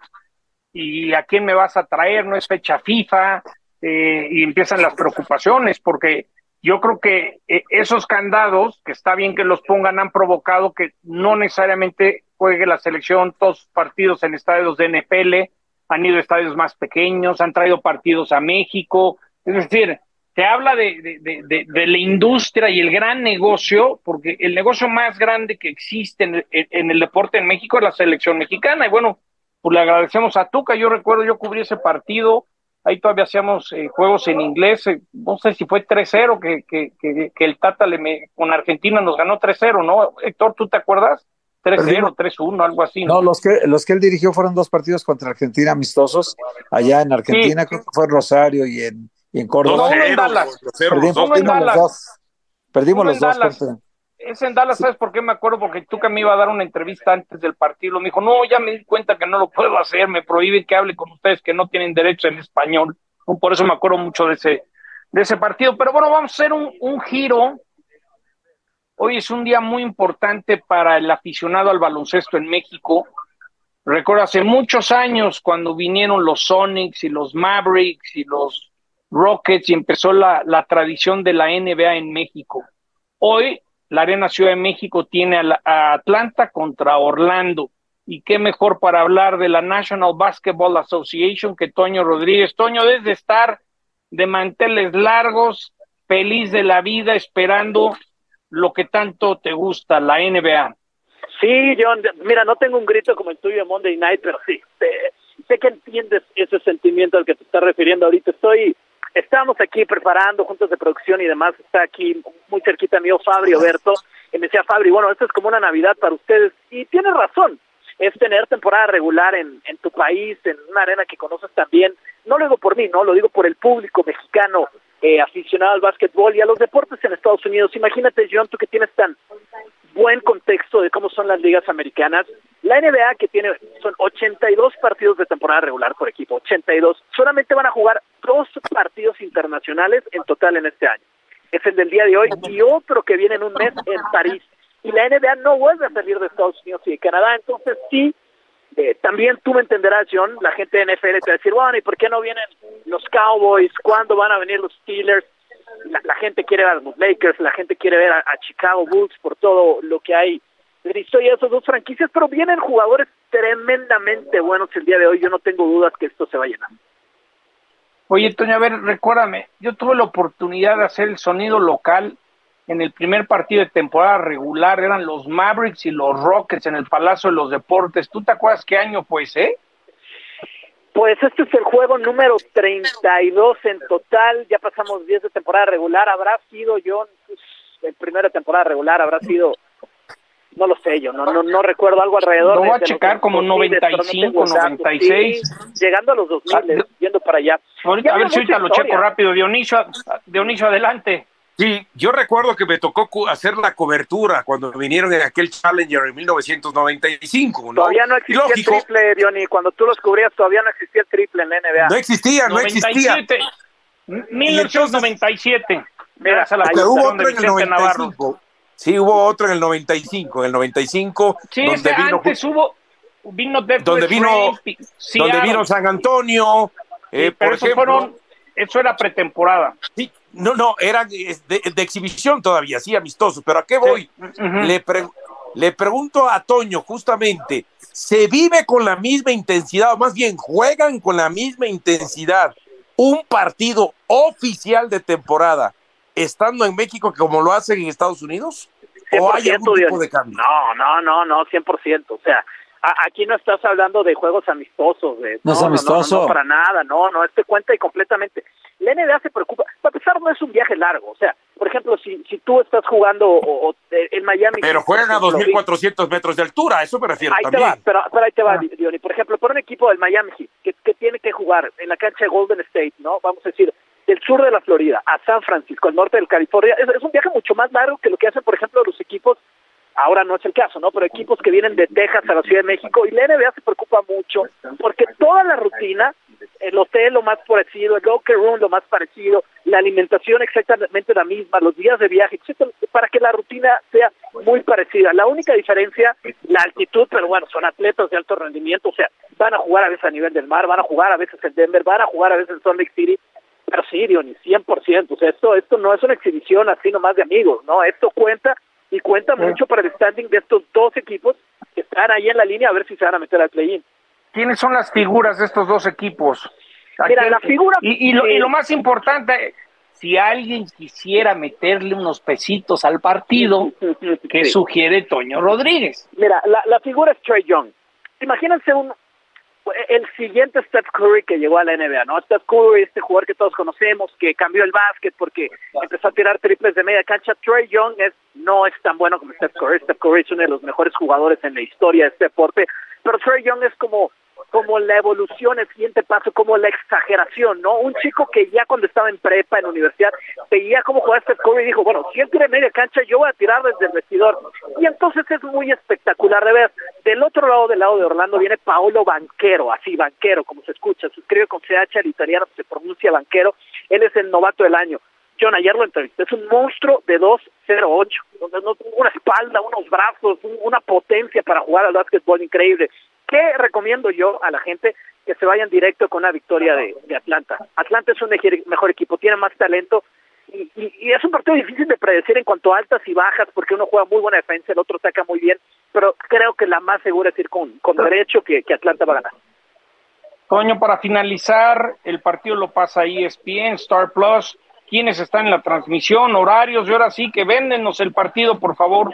y ¿a quién me vas a traer? No es fecha FIFA, eh, y empiezan las preocupaciones porque yo creo que eh, esos candados, que está bien que los pongan, han provocado que no necesariamente juegue la selección todos sus partidos en estadios de N F L, han ido a estadios más pequeños, han traído partidos a México, es decir, se habla de, de, de, de, de la industria y el gran negocio, porque el negocio más grande que existe en, en, en el deporte en México es la selección mexicana, y bueno, pues le agradecemos a Tuca. Yo recuerdo, yo cubrí ese partido, ahí todavía hacíamos eh, juegos en inglés, eh, no sé si fue tres cero que, que, que, que el Tata le me, con Argentina nos ganó tres cero, ¿no? Héctor, ¿tú te acuerdas? tres cero, tres uno, algo así, ¿no? No, los que, los que él dirigió fueron dos partidos contra Argentina amistosos, allá en Argentina, sí. Creo que fue en Rosario y en Y en Córdoba. No, en Dallas. Perdimos, perdimos en Dallas. los dos. Perdimos los dos. Dallas. Es en Dallas, ¿sabes por qué me acuerdo? Porque Tuca me iba a dar una entrevista antes del partido. Me dijo, no, ya me di cuenta que no lo puedo hacer. Me prohíbe que hable con ustedes que no tienen derecho en español. Por eso me acuerdo mucho de ese, de ese partido. Pero bueno, vamos a hacer un, un giro. Hoy es un día muy importante para el aficionado al baloncesto en México. Recuerdo hace muchos años cuando vinieron los Sonics y los Mavericks y los Rockets y empezó la, la tradición de la N B A en México. Hoy la Arena Ciudad de México tiene a, la, a Atlanta contra Orlando, y qué mejor para hablar de la National Basketball Association que Toño Rodríguez. Toño, desde estar de manteles largos, feliz de la vida, esperando lo que tanto te gusta, la N B A. Sí, John, mira, no tengo un grito como el tuyo de Monday Night, pero sí, sé, sé que entiendes ese sentimiento al que te estás refiriendo ahorita. Estoy Estamos aquí preparando juntos de producción y demás. Está aquí muy cerquita mío Fabri Oberto, y me decía, Fabri, bueno, esto es como una Navidad para ustedes, y tienes razón, es tener temporada regular en, en tu país, en una arena que conoces también. No lo digo por mí, no, lo digo por el público mexicano eh, aficionado al básquetbol y a los deportes en Estados Unidos. Imagínate, John, tú que tienes tan buen contexto de cómo son las ligas americanas. La N B A, que tiene, son ochenta y dos partidos de temporada regular por equipo, ochenta y dos, solamente van a jugar dos partidos internacionales en total en este año. Es el del día de hoy y otro que viene en un mes en París. Y la N B A no vuelve a salir de Estados Unidos y de Canadá, entonces sí, eh, también tú me entenderás, John, la gente de N F L te va a decir, bueno, ¿y por qué no vienen los Cowboys? ¿Cuándo van a venir los Steelers? La, la gente quiere ver a los Lakers, la gente quiere ver a, a Chicago Bulls por todo lo que hay de la historia de esas dos franquicias, pero vienen jugadores tremendamente buenos el día de hoy. Yo no tengo dudas que esto se va a llenar. Oye, Toño, a ver, recuérdame, yo tuve la oportunidad de hacer el sonido local en el primer partido de temporada regular, eran los Mavericks y los Rockets en el Palacio de los Deportes. ¿Tú te acuerdas qué año fue ese? Pues este es el juego número treinta y dos en total, ya pasamos diez de temporada regular, habrá sido, John, pues, el primero de temporada regular, habrá sido, no lo sé yo, no no no recuerdo, algo alrededor. Lo voy de, a de checar como noventa y cinco, no noventa y seis. Sí, llegando a los dos mil, ah, yendo para allá. Ahorita, a ver si ahorita lo checo rápido. Dionisio, Dionisio, adelante. Sí, yo recuerdo que me tocó hacer la cobertura cuando vinieron en aquel Challenger en mil novecientos noventa y cinco, ¿no? Todavía no existía Lógico. el triple, Diony, cuando tú los cubrías todavía no existía el triple en la N B A. No existía, no noventa y siete. existía. mil novecientos noventa y siete. Mira, la pero hubo otro en el noventa y cinco. Sí, hubo otro en el noventa y cinco, en el noventa y cinco. Sí, donde ese vino, antes hubo, vino donde vino, sí, donde vino San Antonio, eh, sí, pero por eso ejemplo. Fueron, eso era pretemporada. Sí, no, no, era de, de exhibición todavía, sí, amistoso, pero ¿a qué voy? Sí. Uh-huh. Le pre- Le pregunto a Toño, justamente, ¿se vive con la misma intensidad, o más bien juegan con la misma intensidad un partido oficial de temporada estando en México que como lo hacen en Estados Unidos? ¿O hay algún tipo de cambio? No, no, no, no, cien por ciento. O sea, a, aquí no estás hablando de juegos amistosos. De, no, no es amistoso. No, no, no, para nada. No, no, este cuenta y completamente. La N B A se preocupa. Para empezar, no es un viaje largo. O sea, por ejemplo, si, si tú estás jugando o, o, en Miami... Pero juegan a dos mil cuatrocientos metros de altura, a eso me refiero ahí también. Te va, pero, pero ahí te va, Diony. Por ejemplo, por un equipo del Miami Heat que, que tiene que jugar en la cancha de Golden State, ¿no? Vamos a decir, del sur de la Florida a San Francisco, al norte del California, es, es un viaje mucho más largo que lo que hacen, por ejemplo, los equipos, ahora no es el caso, ¿no? Pero equipos que vienen de Texas a la Ciudad de México, y la N B A se preocupa mucho porque toda la rutina, el hotel lo más parecido, el locker room lo más parecido, la alimentación exactamente la misma, los días de viaje, etcétera, para que la rutina sea muy parecida. La única diferencia, la altitud, pero bueno, son atletas de alto rendimiento, o sea, van a jugar a veces a nivel del mar, van a jugar a veces en Denver, van a jugar a veces en Salt Lake City, pero sí, Diony, cien por ciento, o sea, esto, esto no es una exhibición así nomás de amigos, ¿no? Esto cuenta, y cuenta mucho para el standing de estos dos equipos que están ahí en la línea a ver si se van a meter al play-in. ¿Quiénes son las figuras de estos dos equipos? Mira, la figura... Y, y, lo, y lo más importante, si alguien quisiera meterle unos pesitos al partido, ¿qué sí. sugiere Toño Rodríguez? Mira, la, la figura es Trae Young. Imagínense un el siguiente Steph Curry que llegó a la N B A, ¿no? Steph Curry, este jugador que todos conocemos, que cambió el básquet porque empezó a tirar triples de media cancha. Trae Young es, no es tan bueno como Steph Curry. Steph Curry es uno de los mejores jugadores en la historia de este deporte, pero Trae Young es como como la evolución, el siguiente paso, como la exageración, ¿no? Un chico que ya cuando estaba en prepa, en universidad, veía cómo jugaba Steph Curry y dijo, bueno, si él tira media cancha, yo voy a tirar desde el vestidor. Y entonces es muy espectacular de ver. Del otro lado, del lado de Orlando, viene Paolo Banchero, así, Banchero, como se escucha, se escribe con C H, al italiano se pronuncia Banchero. Él es el novato del año. John, ayer lo entrevisté, es un monstruo de dos cero ocho, una espalda, unos brazos, una potencia para jugar al básquetbol increíble. ¿Qué recomiendo yo a la gente? Que se vayan directo con una victoria de, de Atlanta. Atlanta es un mejor equipo, tiene más talento y, y, y es un partido difícil de predecir en cuanto a altas y bajas porque uno juega muy buena defensa, el otro ataca muy bien, pero creo que la más segura es ir con, con derecho que, que Atlanta va a ganar. Toño, para finalizar, el partido lo pasa E S P N, Star Plus. ¿Quiénes están en la transmisión, horarios? Y ahora sí que véndenos el partido, por favor.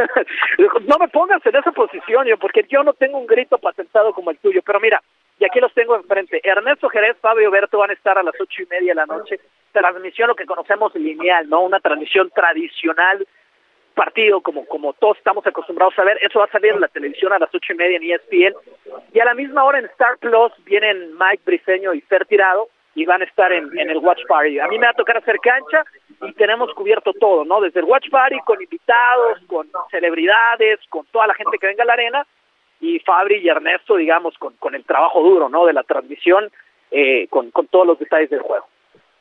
No me pongas en esa posición, yo, porque yo no tengo un grito patentado como el tuyo, pero mira, y aquí los tengo enfrente. Ernesto Jerez, Fabio Berto van a estar a las ocho y media de la noche. Transmisión, lo que conocemos lineal, ¿no? Una transmisión tradicional, partido como, como todos estamos acostumbrados a ver. Eso va a salir en la televisión a las ocho y media en E S P N. Y a la misma hora en Star Plus vienen Mike Briceño y Fer Tirado, y van a estar en, en el Watch Party. A mí me va a tocar hacer cancha y tenemos cubierto todo, ¿no? Desde el Watch Party, con invitados, con celebridades, con toda la gente que venga a la arena, y Fabri y Ernesto, digamos, con, con el trabajo duro, ¿no? De la transmisión, eh, con, con todos los detalles del juego.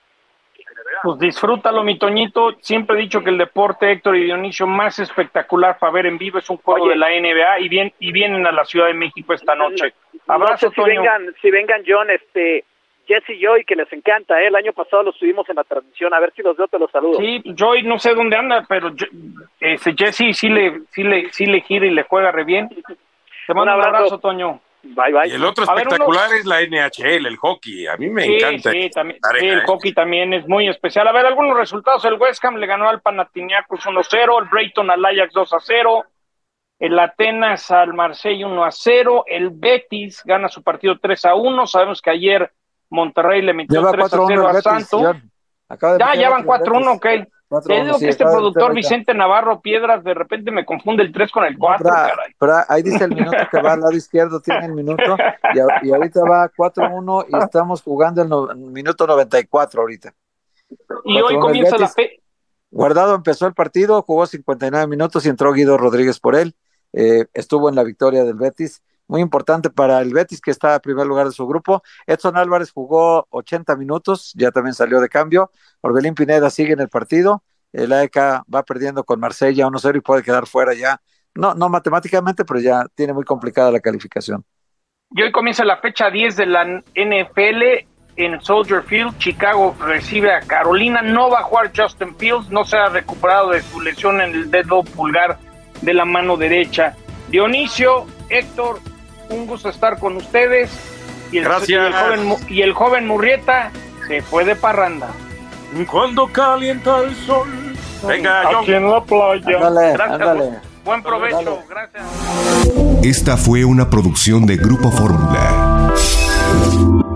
Pues disfrútalo, mi Toñito. Siempre he dicho que el deporte, Héctor y Dionisio, más espectacular para ver en vivo es un juego Oye, de la N B A, y, bien, y vienen a la Ciudad de México esta noche. Abrazo, no sé si Toño. vengan, si vengan, John, este... Jesse y Joy, que les encanta, ¿eh? El año pasado los tuvimos en la transmisión, a ver si los veo, te los saludo. Sí, Joy no sé dónde anda, pero ese Jesse sí le, sí le, sí le gira y le juega re bien. Te mando un abrazo, un abrazo Toño. Bye, bye. Y el otro espectacular ver, unos... es la N H L, el hockey, a mí me sí, encanta. Sí, también, sí, el hockey también es muy especial. A ver, algunos resultados, el West Ham le ganó al Panathinaikos uno cero, el Brighton al Ajax dos a cero, el Atenas al Marsella uno a cero, el Betis gana su partido tres a uno, sabemos que ayer Monterrey le metió tres a cero a Santos. Ya, ya van cuatro uno, ok. Te digo sí, que este productor Vicente Navarro Piedras de repente me confunde el tres con el cuatro, no, pero, caray. Pero ahí dice el minuto que va al lado izquierdo, tiene el minuto, y, y ahorita va cuatro uno y estamos jugando el, no, el minuto noventa y cuatro ahorita. Y hoy comienza la fe. Guardado empezó el partido, jugó cincuenta y nueve minutos y entró Guido Rodríguez por él. Eh, estuvo en la victoria del Betis. Muy importante para el Betis, que está en primer lugar de su grupo. Edson Álvarez jugó ochenta minutos, ya también salió de cambio. Orbelín Pineda sigue en el partido. El A E K va perdiendo con Marsella uno cero y puede quedar fuera ya. No, no matemáticamente, pero ya tiene muy complicada la calificación. Y hoy comienza la fecha diez de la N F L en Soldier Field. Chicago recibe a Carolina. No va a jugar Justin Fields, no se ha recuperado de su lesión en el dedo pulgar de la mano derecha. Dionisio, Héctor, un gusto estar con ustedes. Y el, Gracias. Y el, joven, y el joven Murrieta se fue de parranda. Cuando calienta el sol. Venga, John. Aquí en la playa. Ándale, Gracias. ándale. Buen provecho. Gracias. Esta fue una producción de Grupo Fórmula.